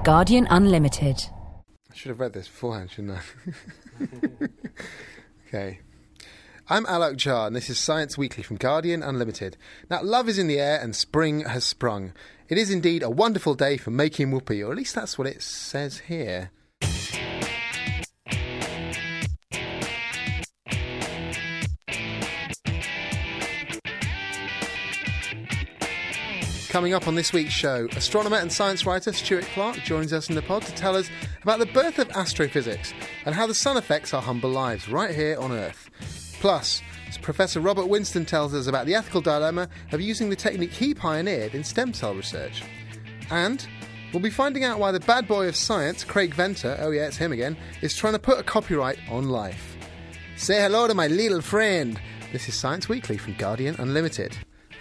Guardian Unlimited. I should have read this beforehand, shouldn't I? Okay. I'm Alok Jha, and this is Science Weekly from Guardian Unlimited. Now, love is in the air and spring has sprung. It is indeed a wonderful day for making whoopee, or at least that's what it says here. Coming up on this week's show, astronomer and science writer Stuart Clark joins us in the pod to tell us about the birth of astrophysics and how the sun affects our humble lives right here on Earth. Plus, Professor Robert Winston tells us about the ethical dilemma of using the technique he pioneered in stem cell research. And we'll be finding out why the bad boy of science, Craig Venter, oh yeah, it's him again, is trying to put a copyright on life. Say hello to my little friend. This is Science Weekly from Guardian Unlimited.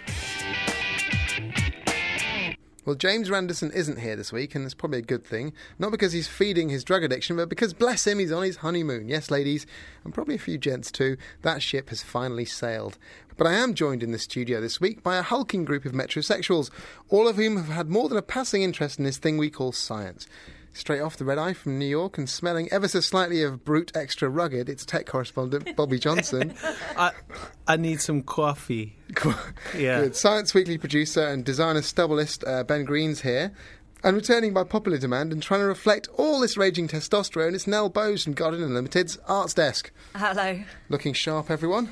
Well, James Randerson isn't here this week, and that's probably a good thing. Not because he's feeding his drug addiction, but because, bless him, he's on his honeymoon. Yes, ladies, and probably a few gents too, that ship has finally sailed. But I am joined in the studio this week by a hulking group of metrosexuals, all of whom have had more than a passing interest in this thing we call science. Straight off the red eye from New York and smelling ever so slightly of Brute Extra Rugged, it's tech correspondent Bobby Johnson. I need some coffee. Yeah. Good. Science Weekly producer and designer stubbleist Ben Green's here. And returning by popular demand and trying to reflect all this raging testosterone, it's Nell Bowes from Guardian Unlimited's Arts Desk. Hello. Looking sharp, everyone.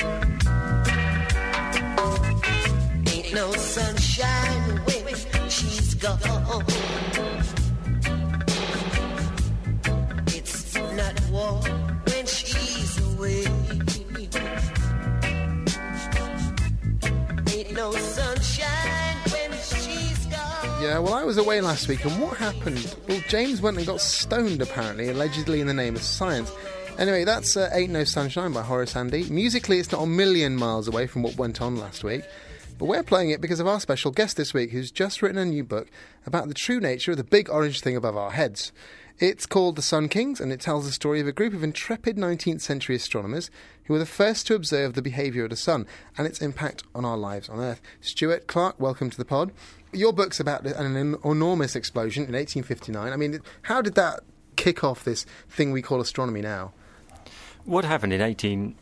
Ain't no sunshine when she's gone. It's not warm when she's away. Ain't no sunshine when she's gone. Yeah, well, I was away last week, and what happened? Well, James went and got stoned, apparently, allegedly in the name of science. Anyway, that's Ain't No Sunshine by Horace Andy. Musically, it's not a million miles away from what went on last week. But we're playing it because of our special guest this week, who's just written a new book about the true nature of the big orange thing above our heads. It's called The Sun Kings, and it tells the story of a group of intrepid 19th century astronomers who were the first to observe the behaviour of the sun and its impact on our lives on Earth. Stuart Clark, welcome to the pod. Your book's about an enormous explosion in 1859. I mean, how did that kick off this thing we call astronomy now? What happened in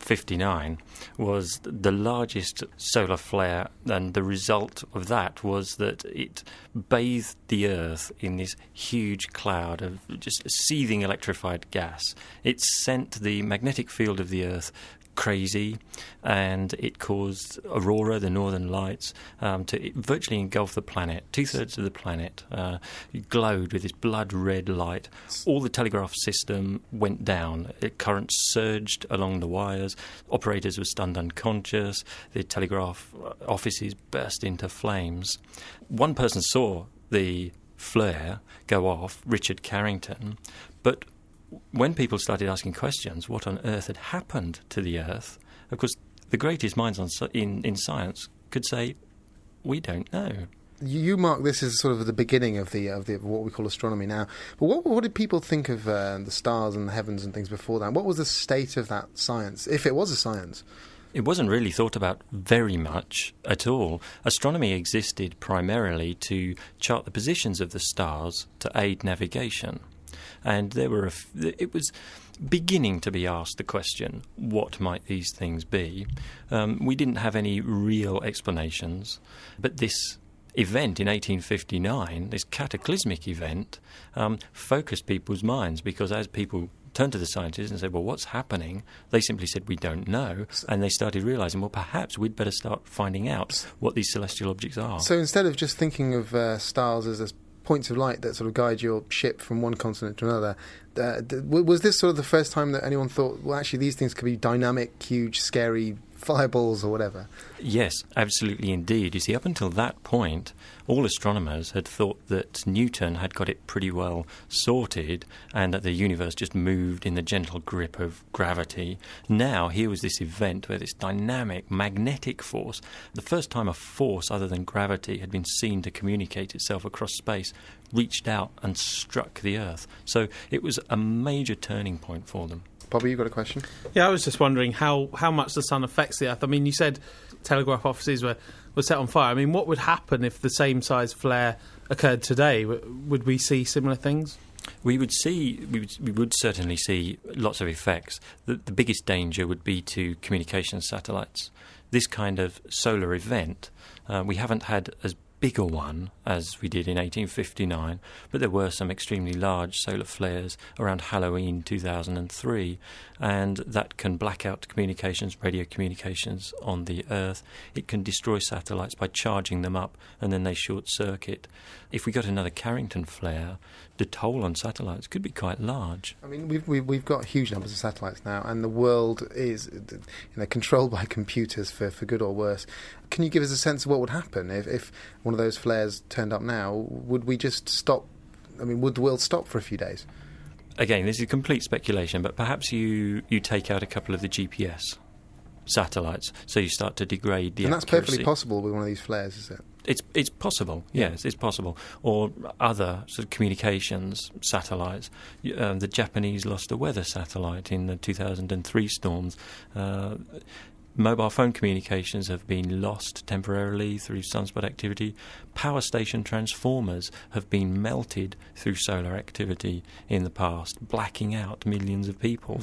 1859 was the largest solar flare, and the result of that was that it bathed the Earth in this huge cloud of just seething electrified gas. It sent the magnetic field of the Earth crazy, and it caused aurora, the northern lights, to virtually engulf the planet. 2/3 of the planet glowed with this blood-red light. All the telegraph system went down. Current surged along the wires. Operators were stunned unconscious. The telegraph offices burst into flames. One person saw the flare go off, Richard Carrington, but when people started asking questions, what on earth had happened to the Earth, of course, the greatest minds in science could say, we don't know. You mark this as sort of the beginning of the what we call astronomy now. But what did people think of the stars and the heavens and things before that? What was the state of that science, if it was a science? It wasn't really thought about very much at all. Astronomy existed primarily to chart the positions of the stars to aid navigation. And it was beginning to be asked the question, what might these things be? We didn't have any real explanations, but this event in 1859, this cataclysmic event, focused people's minds, because as people turned to the scientists and said, well, what's happening? They simply said, we don't know. And they started realising, well, perhaps we'd better start finding out what these celestial objects are. So instead of just thinking of stars as points of light that sort of guide your ship from one continent to another, was this sort of the first time that anyone thought, well, actually, these things could be dynamic, huge, scary fireballs or whatever? Yes, absolutely indeed. You see, up until that point, all astronomers had thought that Newton had got it pretty well sorted and that the universe just moved in the gentle grip of gravity. Now, here was this event where this dynamic magnetic force, the first time a force other than gravity had been seen to communicate itself across space, reached out and struck the Earth. So it was a major turning point for them. Bobby, you got a question? Yeah, I was just wondering how much the sun affects the Earth. I mean, you said telegraph offices were was set on fire. I mean, what would happen if the same size flare occurred today? Would we see similar things? We would certainly see lots of effects. The biggest danger would be to communications satellites. This kind of solar event, we haven't had as big a one as we did in 1859, but there were some extremely large solar flares around Halloween 2003, and that can black out communications, radio communications on the Earth. It can destroy satellites by charging them up, and then they short circuit. If we got another Carrington flare, the toll on satellites could be quite large. I mean, we've got huge numbers of satellites now, and the world is controlled by computers for good or worse. Can you give us a sense of what would happen if one of those flares turned up now? Would we just stop? I mean, would the world stop for a few days? Again, this is complete speculation, but perhaps you take out a couple of the GPS satellites, so you start to degrade the accuracy. And that's perfectly possible with one of these flares, is it? It's possible, yes, it's possible. Or other sort of communications satellites. The Japanese lost a weather satellite in the 2003 storms. Mobile phone communications have been lost temporarily through sunspot activity. Power station transformers have been melted through solar activity in the past, blacking out millions of people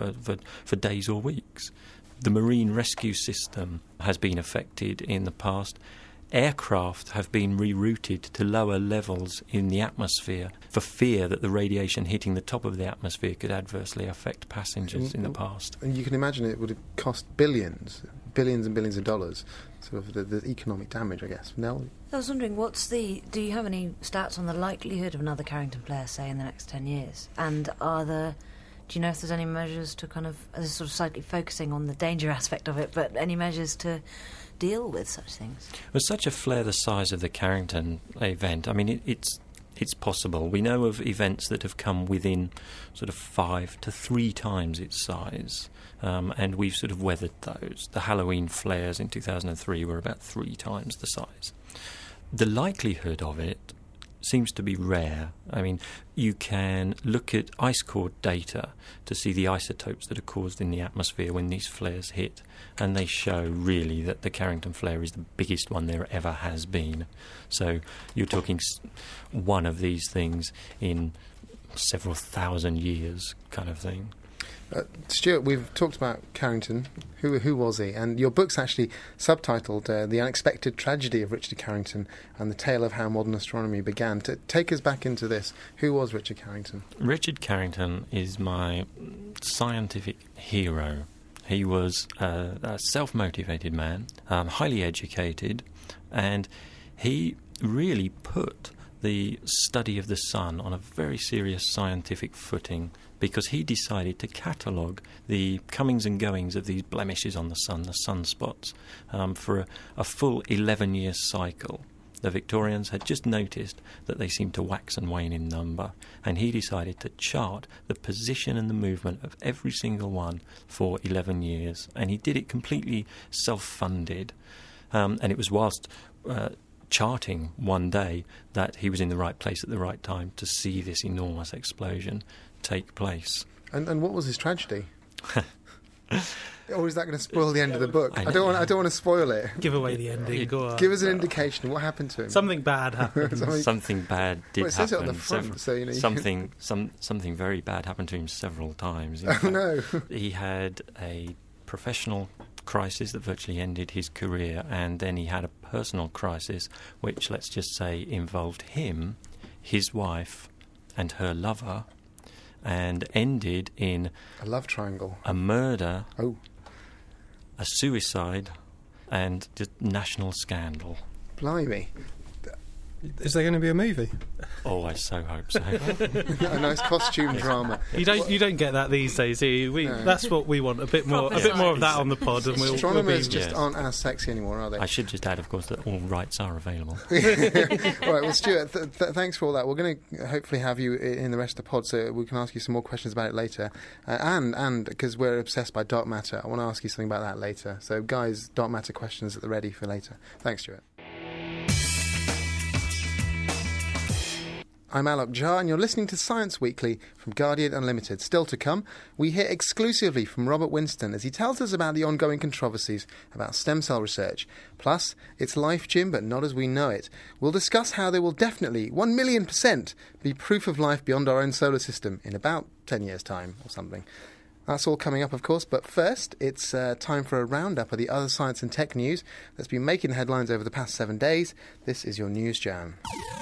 for days or weeks. The marine rescue system has been affected in the past. Aircraft have been rerouted to lower levels in the atmosphere for fear that the radiation hitting the top of the atmosphere could adversely affect passengers in the past. And you can imagine it would have cost billions and billions of dollars, sort of the economic damage, I guess. Nell? I was wondering, do you have any stats on the likelihood of another Carrington flare, say, in the next 10 years? And do you know if there's any measures to kind of, sort of slightly focusing on the danger aspect of it, but any measures to deal with such things? With such a flare the size of the Carrington event, I mean, it's possible. We know of events that have come within sort of 5 to 3 times its size, and we've sort of weathered those. The Halloween flares in 2003 were about 3 times the size. The likelihood of it seems to be rare. I mean, you can look at ice core data to see the isotopes that are caused in the atmosphere when these flares hit, and they show really that the Carrington flare is the biggest one there ever has been. So you're talking one of these things in several thousand years kind of thing. Stuart, we've talked about Carrington. Who was he? And your book's actually subtitled The Unexpected Tragedy of Richard Carrington and the Tale of How Modern Astronomy Began. To take us back into this, who was Richard Carrington? Richard Carrington is my scientific hero. He was a self-motivated man, highly educated, and he really put the study of the sun on a very serious scientific footing, because he decided to catalogue the comings and goings of these blemishes on the sun, the sunspots, for a full 11-year cycle. The Victorians had just noticed that they seemed to wax and wane in number, and he decided to chart the position and the movement of every single one for 11 years, and he did it completely self-funded, and it was whilst charting one day that he was in the right place at the right time to see this enormous explosion take place. And what was his tragedy? Or is that going to spoil the end of the book? I don't want to spoil it. Give away the ending. Go on. Give us an indication of what happened to him. Something bad happened. Something bad did happen. It says it on the front, so you know. Something very bad happened to him several times. Oh no! He had a professional crisis that virtually ended his career, and then he had a personal crisis, which, let's just say, involved him, his wife, and her lover, and ended in a love triangle, a murder, a suicide, and just national scandal. Blimey. Is there going to be a movie? Oh, I so hope so. A nice costume drama. You don't get that these days, do you? No. That's what we want. A bit more of that on the pod, and astronomers just aren't as sexy anymore, are they? I should just add, of course, that all rights are available. All right. Well, Stuart, thanks for all that. We're going to hopefully have you in the rest of the pod, so we can ask you some more questions about it later. And because we're obsessed by dark matter, I want to ask you something about that later. So, guys, dark matter questions at the ready for later. Thanks, Stuart. I'm Alok Jha, and you're listening to Science Weekly from Guardian Unlimited. Still to come, we hear exclusively from Robert Winston as he tells us about the ongoing controversies about stem cell research. Plus, it's life, Jim, but not as we know it. We'll discuss how there will definitely, 1,000,000%, be proof of life beyond our own solar system in about 10 years' time or something. That's all coming up, of course, but first, it's time for a roundup of the other science and tech news that's been making headlines over the past 7 days. This is your News Jam.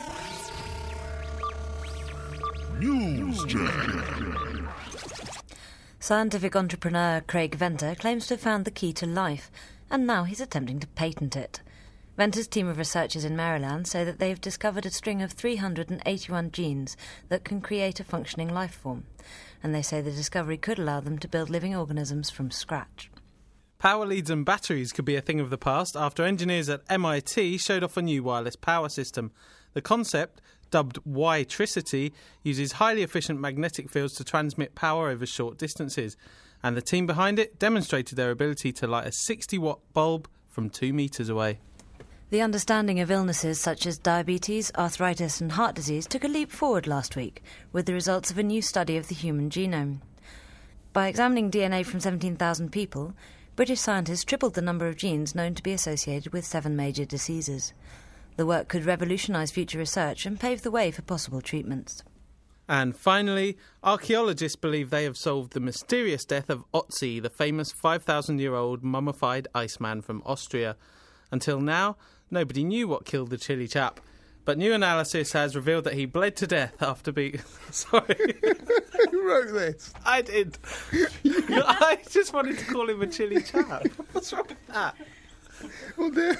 News Jam. Scientific entrepreneur Craig Venter claims to have found the key to life, and now he's attempting to patent it. Venter's team of researchers in Maryland say that they've discovered a string of 381 genes that can create a functioning life form, and they say the discovery could allow them to build living organisms from scratch. Power leads and batteries could be a thing of the past after engineers at MIT showed off a new wireless power system. The concept, dubbed Y-tricity, uses highly efficient magnetic fields to transmit power over short distances, and the team behind it demonstrated their ability to light a 60-watt bulb from 2 metres away. The understanding of illnesses such as diabetes, arthritis and heart disease took a leap forward last week with the results of a new study of the human genome. By examining DNA from 17,000 people, British scientists tripled the number of genes known to be associated with 7 major diseases. The work could revolutionise future research and pave the way for possible treatments. And finally, archaeologists believe they have solved the mysterious death of Otzi, the famous 5,000-year-old mummified Iceman from Austria. Until now, nobody knew what killed the chilly chap, but new analysis has revealed that he bled to death after being... Sorry. Who wrote this? I did. I just wanted to call him a chilly chap. What's wrong with that? Oh dear.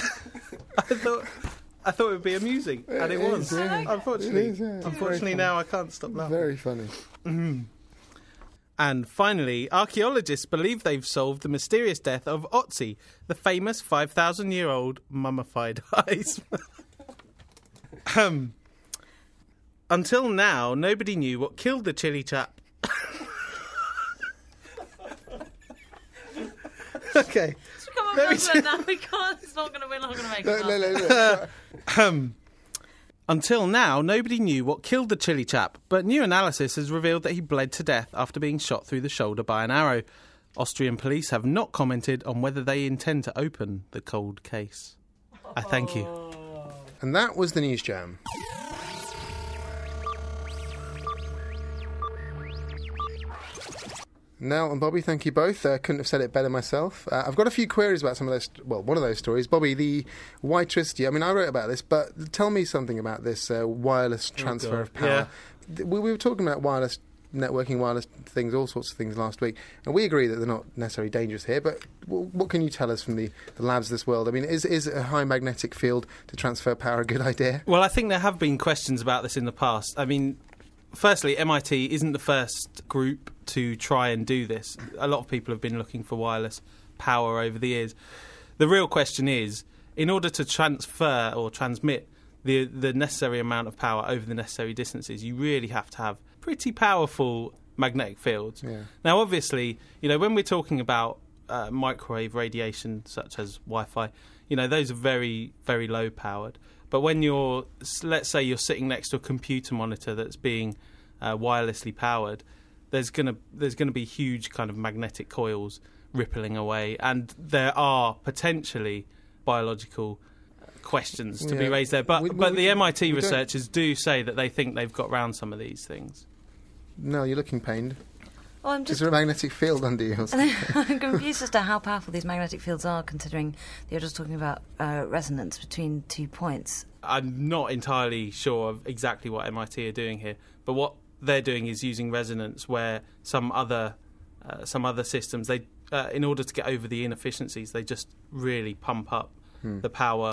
I thought it would be amusing, and it was. Yeah. Unfortunately, It is, yeah. unfortunately now I can't stop laughing. Very funny. And finally, archaeologists believe they've solved the mysterious death of Otzi, the famous 5,000-year-old mummified Iceman. Until now, nobody knew what killed the chilly chap. Okay. Come on, now we can't. It's not going to. We're not going to make it. No. Until now, nobody knew what killed the chilly chap, but new analysis has revealed that he bled to death after being shot through the shoulder by an arrow. Austrian police have not commented on whether they intend to open the cold case. I thank you. And that was the News Jam. Nell and Bobby, thank you both. Couldn't have said it better myself. I've got a few queries about some of those. Well, one of those stories, Bobby, the Y-tricity. I mean, I wrote about this, but tell me something about this wireless transfer of power. Yeah. We were talking about wireless networking, wireless things, all sorts of things last week, and we agree that they're not necessarily dangerous here. But what can you tell us from the labs of this world? I mean, is a high magnetic field to transfer power a good idea? Well, I think there have been questions about this in the past. I mean, firstly, MIT isn't the first group to try and do this. A lot of people have been looking for wireless power over the years. The real question is, in order to transfer or transmit the necessary amount of power over the necessary distances, you really have to have pretty powerful magnetic fields. Yeah. Now, obviously, when we're talking about microwave radiation, such as Wi-Fi, those are very, very low powered. But when let's say you're sitting next to a computer monitor that's being wirelessly powered, there's gonna be huge kind of magnetic coils rippling away, and there are potentially biological questions to be raised there. But the MIT researchers do say that they think they've got round some of these things. No, you're looking pained. Well, I'm Is just there a magnetic field under you? I'm confused as to how powerful these magnetic fields are, considering you're just talking about resonance between 2 points. I'm not entirely sure of exactly what MIT are doing here, but what they're doing is using resonance where some other systems, they in order to get over the inefficiencies, they just really pump up the power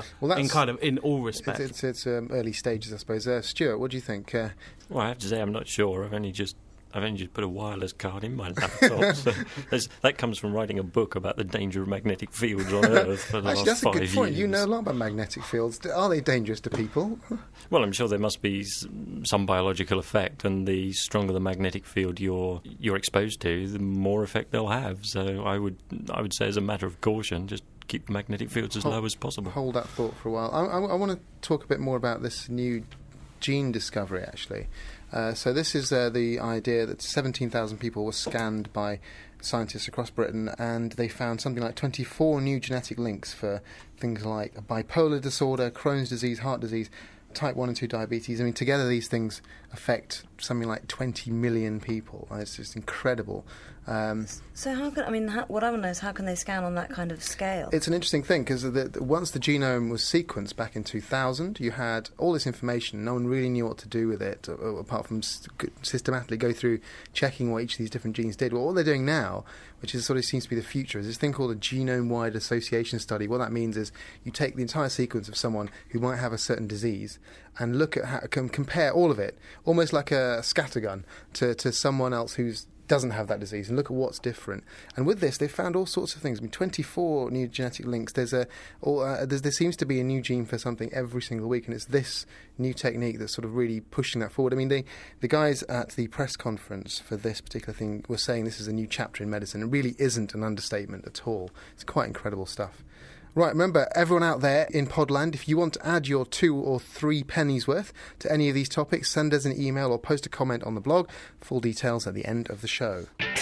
in all respects. It's early stages, I suppose. Stuart, what do you think? Well, I have to say I'm not sure. I've only just put a wireless card in my laptop. So that comes from writing a book about the danger of magnetic fields on Earth for the Actually, last 5 years. that's a good point. You know a lot about magnetic fields. Are they dangerous to people? Well, I'm sure there must be some biological effect, and the stronger the magnetic field you're exposed to, the more effect they'll have. So I would say, as a matter of caution, just keep the magnetic fields as low as possible. Hold that thought for a while. I want to talk a bit more about this new gene discovery, actually. So this is the idea that 17,000 people were scanned by scientists across Britain, and they found something like 24 new genetic links for things like bipolar disorder, Crohn's disease, heart disease, type 1 and 2 diabetes. I mean, together these things affect something like 20 million people. It's just incredible. So how can, I mean, what I want to know is how can they scan on that kind of scale? It's an interesting thing, because once the genome was sequenced back in 2000, you had all this information. No one really knew what to do with it, apart from systematically go through checking what each of these different genes did. Well, what they're doing now, which is sort of seems to be the future, is this thing called a genome-wide association study. What that means is you take the entire sequence of someone who might have a certain disease and look at how compare all of it, almost like a scattergun, to someone else who's doesn't have that disease, and look at what's different. And with this, they've found all sorts of things. I mean, 24 new genetic links. There seems to be a new gene for something every single week, and it's this new technique that's sort of really pushing that forward. I mean, the guys at the press conference for this particular thing were saying this is a new chapter in medicine. It really isn't an understatement at all. It's quite incredible stuff. Right, remember, everyone out there in Podland, if you want to add your 2 or 3 pennies worth to any of these topics, send us an email or post a comment on the blog. Full details at the end of the show.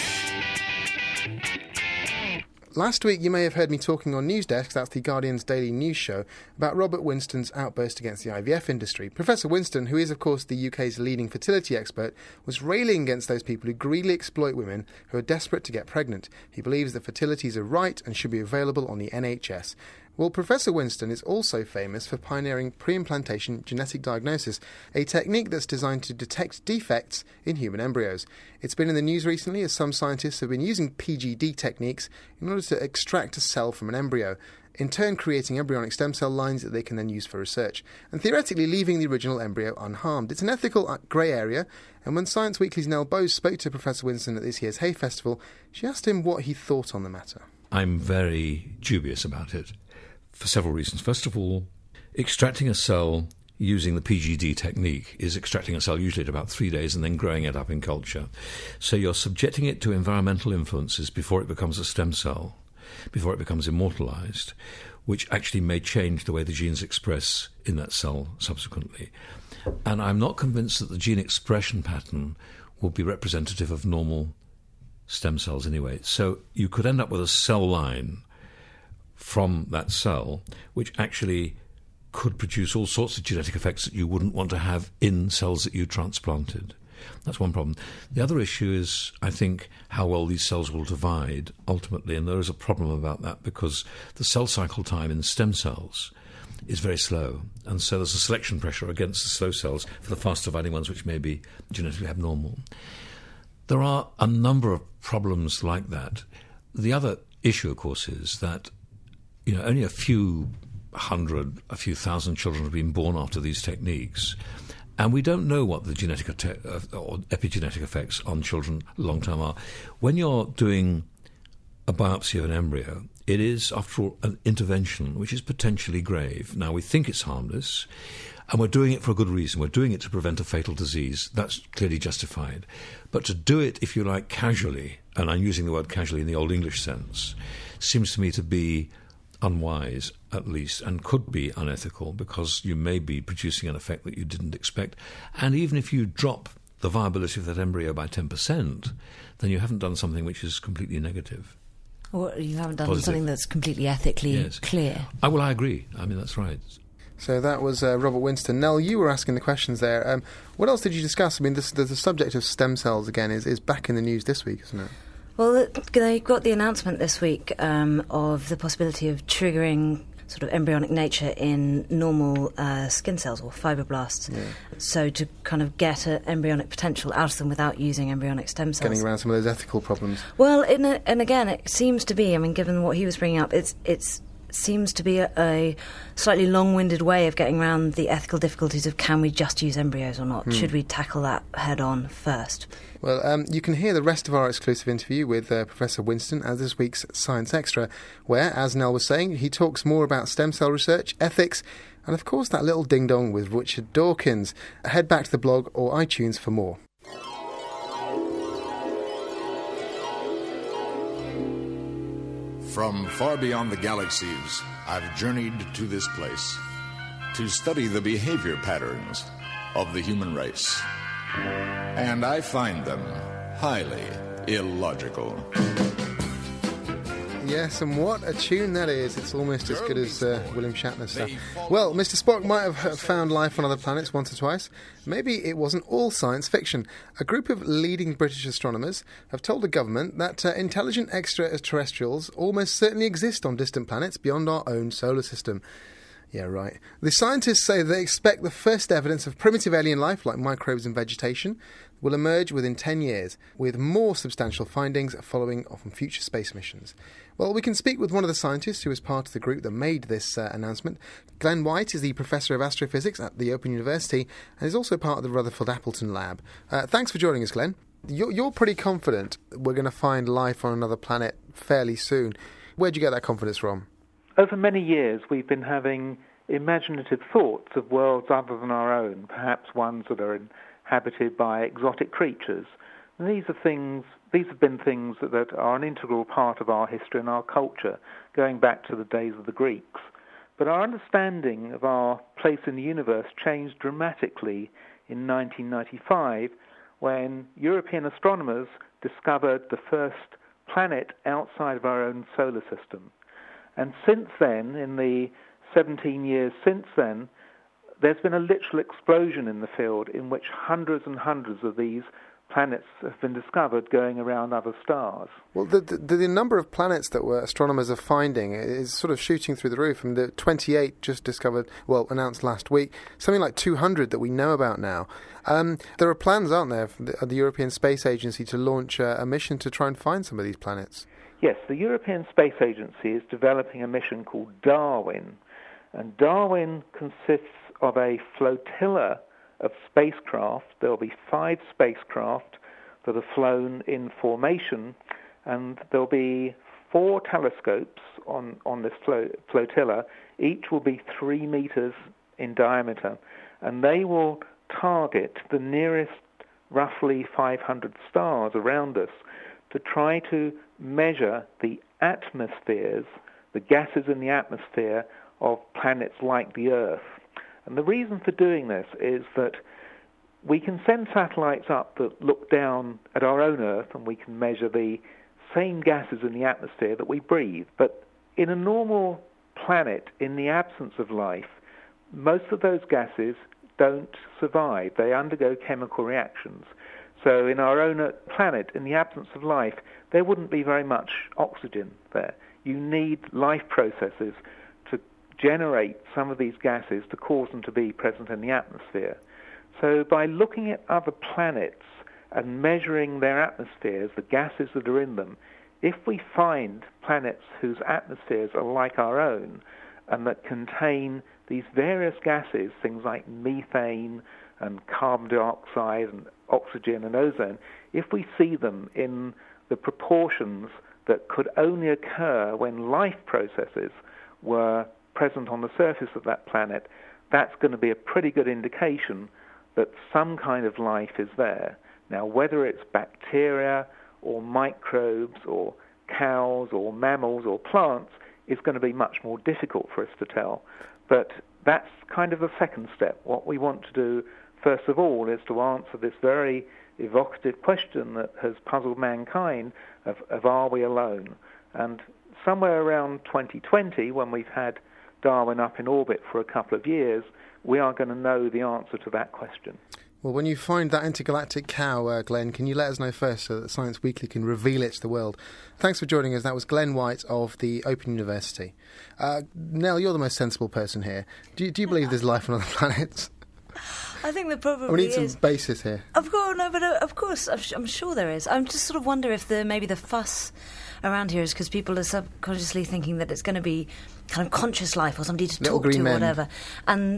Last week, you may have heard me talking on News Desk, that's the Guardian's daily news show, about Robert Winston's outburst against the IVF industry. Professor Winston, who is, of course, the UK's leading fertility expert, was railing against those people who greedily exploit women who are desperate to get pregnant. He believes that fertility is a right and should be available on the NHS. Well, Professor Winston is also famous for pioneering pre-implantation genetic diagnosis, a technique that's designed to detect defects in human embryos. It's been in the news recently as some scientists have been using PGD techniques in order to extract a cell from an embryo, in turn creating embryonic stem cell lines that they can then use for research, and theoretically leaving the original embryo unharmed. It's an ethical grey area, and when Science Weekly's Nell Bowes spoke to Professor Winston at this year's Hay Festival, she asked him what he thought on the matter. I'm very dubious about it, for several reasons. First of all, extracting a cell using the PGD technique is extracting a cell usually at about 3 days and then growing it up in culture. So you're subjecting it to environmental influences before it becomes a stem cell, before it becomes immortalized, which actually may change the way the genes express in that cell subsequently. And I'm not convinced that the gene expression pattern will be representative of normal stem cells anyway. So you could end up with a cell line from that cell, which actually could produce all sorts of genetic effects that you wouldn't want to have in cells that you transplanted. That's one problem. The other issue is, I think, how well these cells will divide ultimately, and there is a problem about that because the cell cycle time in stem cells is very slow, and so there's a selection pressure against the slow cells for the fast dividing ones, which may be genetically abnormal. There are a number of problems like that. The other issue, of course, is that only a few thousand children have been born after these techniques, and we don't know what the genetic or epigenetic effects on children long term are. When you're doing a biopsy of an embryo, it is, after all, an intervention which is potentially grave. Now, we think it's harmless, and we're doing it for a good reason. We're doing it to prevent a fatal disease. That's clearly justified. But to do it, if you like, casually, and I'm using the word casually in the Old English sense, seems to me to be unwise, at least, and could be unethical, because you may be producing an effect that you didn't expect. And even if you drop the viability of that embryo by 10%, then you haven't done something which is completely negative. Or you haven't done Positive. Something that's completely ethically clear. I agree. I mean, that's right. So that was Robert Winston. Nell, you were asking the questions there. What else did you discuss? I mean, the subject of stem cells, again, is back in the news this week, isn't it? Well, they got the announcement this week of the possibility of triggering sort of embryonic nature in normal skin cells or fibroblasts. Yeah. So to kind of get an embryonic potential out of them without using embryonic stem cells. Getting around some of those ethical problems. Well, and again, it seems to be, I mean, given what he was bringing up, it's seems to be a slightly long-winded way of getting around the ethical difficulties of can we just use embryos or not? Should we tackle that head-on first? Well, you can hear the rest of our exclusive interview with Professor Winston as this week's Science Extra, where, as Nell was saying, he talks more about stem cell research, ethics, and of course that little ding-dong with Richard Dawkins. Head back to the blog or iTunes for more. From far beyond the galaxies, I've journeyed to this place to study the behavior patterns of the human race. And I find them highly illogical. Yes, and what a tune that is. It's almost as good as William Shatner's stuff. Well, Mr. Spock might have found life on other planets once or twice. Maybe it wasn't all science fiction. A group of leading British astronomers have told the government that intelligent extraterrestrials almost certainly exist on distant planets beyond our own solar system. Yeah, right. The scientists say they expect the first evidence of primitive alien life, like microbes and vegetation, will emerge within 10 years, with more substantial findings following from future space missions. Well, we can speak with one of the scientists who was part of the group that made this announcement. Glenn White is the Professor of Astrophysics at the Open University and is also part of the Rutherford Appleton Lab. Thanks for joining us, Glenn. You're pretty confident we're going to find life on another planet fairly soon. Where'd you get that confidence from? Over many years, we've been having imaginative thoughts of worlds other than our own, perhaps ones that are inhabited by exotic creatures. And these have been things that are an integral part of our history and our culture, going back to the days of the Greeks. But our understanding of our place in the universe changed dramatically in 1995, when European astronomers discovered the first planet outside of our own solar system. And since then, in the 17 years since then, there's been a literal explosion in the field in which hundreds and hundreds of these planets have been discovered going around other stars. Well, the number of planets that astronomers are finding is sort of shooting through the roof. And the 28 just discovered, announced last week, something like 200 that we know about now. There are plans, aren't there, for the European Space Agency to launch a mission to try and find some of these planets? Yes, the European Space Agency is developing a mission called Darwin. And Darwin consists of a flotilla of spacecraft. There will be 5 spacecraft that are flown in formation, and there'll be 4 telescopes on this flotilla. Each will be 3 meters in diameter, and they will target the nearest roughly 500 stars around us to try to measure the atmospheres, the gases in the atmosphere of planets like the Earth. And the reason for doing this is that we can send satellites up that look down at our own Earth, and we can measure the same gases in the atmosphere that we breathe. But in a normal planet, in the absence of life, most of those gases don't survive. They undergo chemical reactions. So in our own planet, in the absence of life, there wouldn't be very much oxygen there. You need life processes to generate some of these gases to cause them to be present in the atmosphere. So by looking at other planets and measuring their atmospheres, the gases that are in them, if we find planets whose atmospheres are like our own and that contain these various gases, things like methane and carbon dioxide and oxygen and ozone, if we see them in the proportions that could only occur when life processes were present on the surface of that planet, that's going to be a pretty good indication that some kind of life is there. Now, whether it's bacteria or microbes or cows or mammals or plants is going to be much more difficult for us to tell. But that's kind of the second step. What we want to do, first of all, is to answer this very evocative question that has puzzled mankind of are we alone? And somewhere around 2020, when we've had Darwin up in orbit for a couple of years, we are going to know the answer to that question. Well, when you find that intergalactic cow, Glenn, can you let us know first so that Science Weekly can reveal it to the world? Thanks for joining us. That was Glenn White of the Open University. Nell, you're the most sensible person here. Do you believe there's life on other planets? I think there probably we need is. some basis here. Of course, no, but of course, I'm sure there is. I just sort of wonder if maybe the fuss around here is because people are subconsciously thinking that it's going to be kind of conscious life or somebody to Little talk to green or men. whatever. And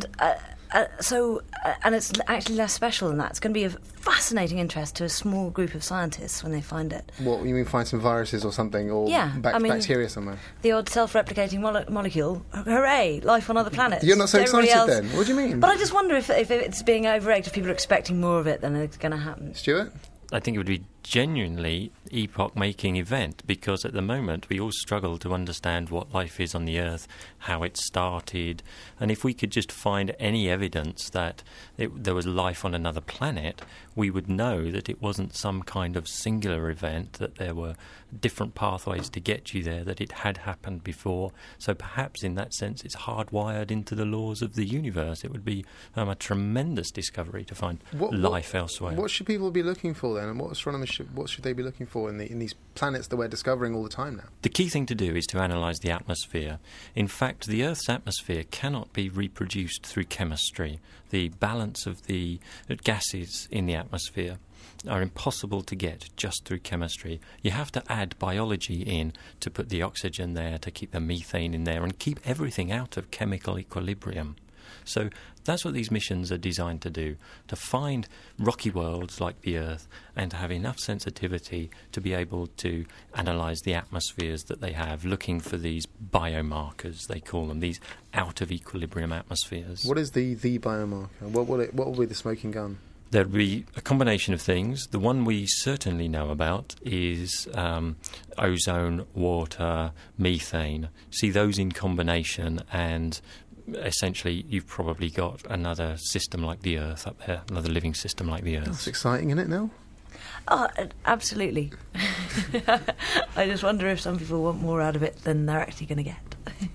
and it's actually less special than that. It's going to be of fascinating interest to a small group of scientists when they find it. What, you mean find some viruses or something, or bacteria somewhere? The odd self-replicating molecule. Hooray! Life on other planets. You're not so Everybody excited else. then? What do you mean? But I just wonder if it's being overrated, if people are expecting more of it than it's going to happen. Stuart? I think it would be genuinely epoch-making event, because at the moment we all struggle to understand what life is on the Earth, how it started, and if we could just find any evidence that there was life on another planet, we would know that it wasn't some kind of singular event, that there were different pathways to get you there, that it had happened before. So perhaps in that sense it's hardwired into the laws of the universe. It would be a tremendous discovery to find life elsewhere. What should people be looking for then, and what should they be looking for in these planets that we're discovering all the time now? The key thing to do is to analyse the atmosphere. In fact, the Earth's atmosphere cannot be reproduced through chemistry. The balance of the gases in the atmosphere are impossible to get just through chemistry. You have to add biology in to put the oxygen there, to keep the methane in there, and keep everything out of chemical equilibrium. So that's what these missions are designed to do, to find rocky worlds like the Earth and to have enough sensitivity to be able to analyse the atmospheres that they have, looking for these biomarkers, they call them, these out-of-equilibrium atmospheres. What is the biomarker? What will be the smoking gun? There'd be a combination of things. The one we certainly know about is ozone, water, methane. See those in combination, and essentially you've probably got another system like the Earth up there, another living system like the Earth. That's exciting, isn't it, Nell? Oh, absolutely. I just wonder if some people want more out of it than they're actually going to get.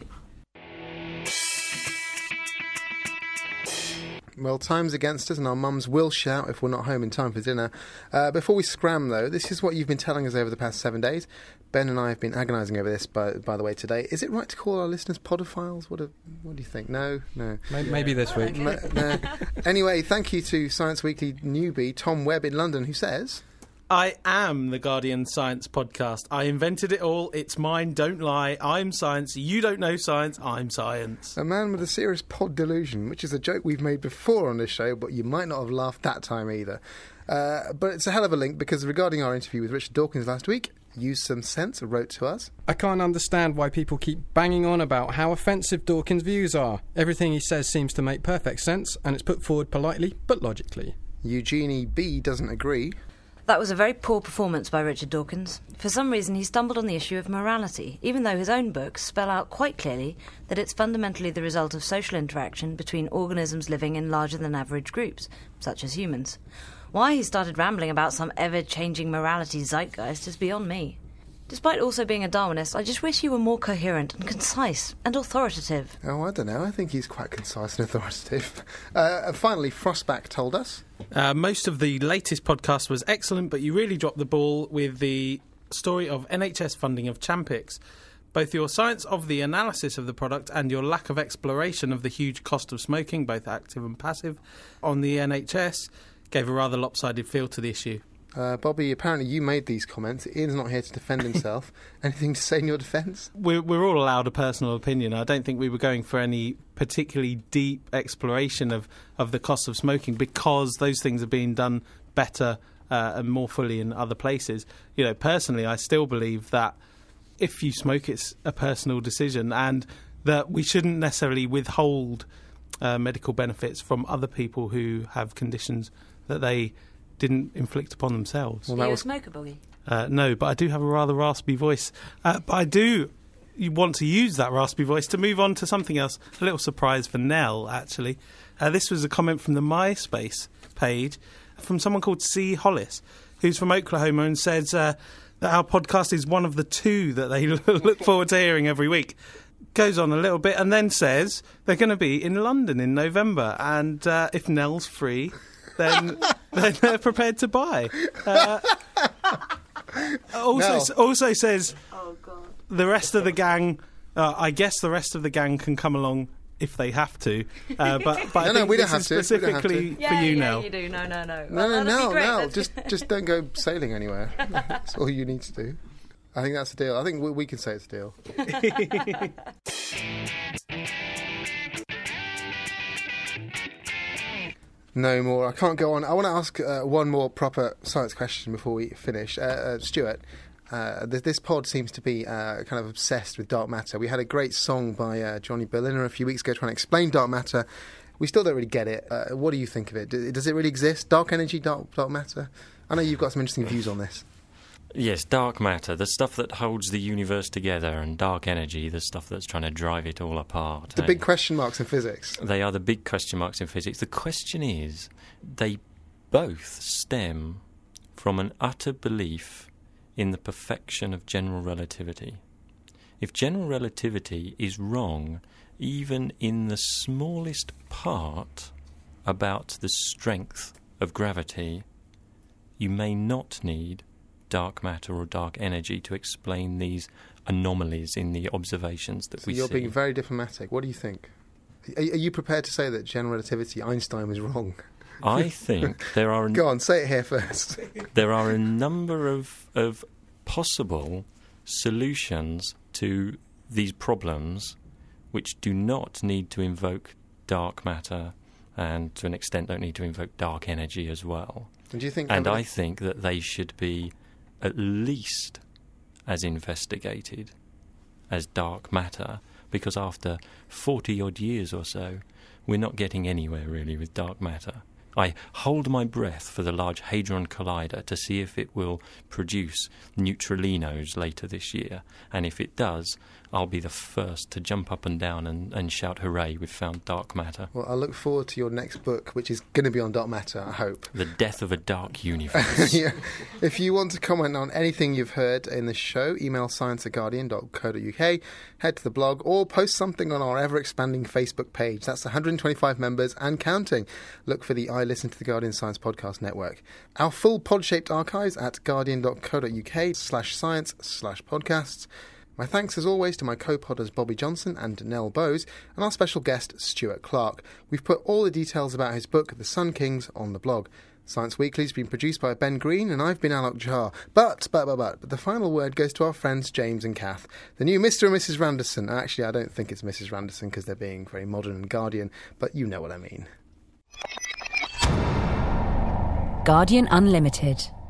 Well, time's against us, and our mums will shout if we're not home in time for dinner. Before we scram, though, this is what you've been telling us over the past 7 days. Ben and I have been agonising over this, by the way, today. Is it right to call our listeners podophiles? What do you think? No? Maybe this week. No. Anyway, thank you to Science Weekly newbie Tom Webb in London, who says... I am the Guardian Science Podcast. I invented it all. It's mine. Don't lie. I'm science. You don't know science. I'm science. A man with a serious pod delusion, which is a joke we've made before on this show, but you might not have laughed that time either. But it's a hell of a link, because regarding our interview with Richard Dawkins last week, Use Some Sense wrote to us. I can't understand why people keep banging on about how offensive Dawkins' views are. Everything he says seems to make perfect sense, and it's put forward politely but logically. Eugenie B doesn't agree. That was a very poor performance by Richard Dawkins. For some reason, he stumbled on the issue of morality, even though his own books spell out quite clearly that it's fundamentally the result of social interaction between organisms living in larger-than-average groups, such as humans. Why he started rambling about some ever-changing morality zeitgeist is beyond me. Despite also being a Darwinist, I just wish you were more coherent and concise and authoritative. Oh, I don't know. I think he's quite concise and authoritative. Finally, Frostback told us. Most of the latest podcast was excellent, but you really dropped the ball with the story of NHS funding of Champix. Both your science of the analysis of the product and your lack of exploration of the huge cost of smoking, both active and passive, on the NHS gave a rather lopsided feel to the issue. Bobby, apparently you made these comments. Ian's not here to defend himself. Anything to say in your defence? We're all allowed a personal opinion. I don't think we were going for any particularly deep exploration of the costs of smoking, because those things are being done better and more fully in other places. You know, personally, I still believe that if you smoke, it's a personal decision, and that we shouldn't necessarily withhold medical benefits from other people who have conditions that they didn't inflict upon themselves. Are you a smoker, Boggy? No, but I do have a rather raspy voice. But I do want to use that raspy voice to move on to something else. A little surprise for Nell, actually. This was a comment from the MySpace page from someone called C. Hollis, who's from Oklahoma, and says that our podcast is one of the two that they look forward to hearing every week. Goes on a little bit and then says they're going to be in London in November, and if Nell's free... then they're prepared to buy. Also says, oh, God. The rest of the gang, I guess the rest of the gang can come along if they have to. But I think we don't this have is to. specifically for you, Nell. Yeah, you do. No. No. Just don't go sailing anywhere. That's all you need to do. I think that's a deal. I think we can say it's a deal. No more. I can't go on. I want to ask one more proper science question before we finish. Stuart, this pod seems to be kind of obsessed with dark matter. We had a great song by Johnny Berliner a few weeks ago trying to explain dark matter. We still don't really get it. What do you think of it? Does it really exist? Dark energy, dark matter? I know you've got some interesting views on this. Yes, dark matter, the stuff that holds the universe together, and dark energy, the stuff that's trying to drive it all apart. The big question marks in physics. They are the big question marks in physics. The question is, they both stem from an utter belief in the perfection of general relativity. If general relativity is wrong, even in the smallest part about the strength of gravity, you may not need dark matter or dark energy to explain these anomalies in the observations that we see. You're being very diplomatic. What do you think? Are you prepared to say that general relativity, Einstein was wrong? I think there are... Go on, say it here first. There are a number of possible solutions to these problems which do not need to invoke dark matter, and to an extent don't need to invoke dark energy as well. And do you think? And I think that they should be at least as investigated as dark matter, because after 40-odd years or so, we're not getting anywhere really with dark matter. I hold my breath for the Large Hadron Collider to see if it will produce neutralinos later this year. And if it does, I'll be the first to jump up and down and shout, hooray, we've found dark matter. Well, I look forward to your next book, which is going to be on dark matter, I hope. The Death of a Dark Universe. Yeah. If you want to comment on anything you've heard in the show, email science@guardian.co.uk, head to the blog, or post something on our ever-expanding Facebook page. That's 125 members and counting. Look for the I Listen to the Guardian Science Podcast Network. Our full pod-shaped archives at guardian.co.uk/science/podcasts. My thanks, as always, to my co-podders Bobby Johnson and Nell Bowes, and our special guest, Stuart Clark. We've put all the details about his book, The Sun Kings, on the blog. Science Weekly's been produced by Ben Green, and I've been Alok Jha. But the final word goes to our friends James and Kath, the new Mr. and Mrs. Randerson. Actually, I don't think it's Mrs. Randerson, because they're being very modern and Guardian, but you know what I mean. Guardian Unlimited.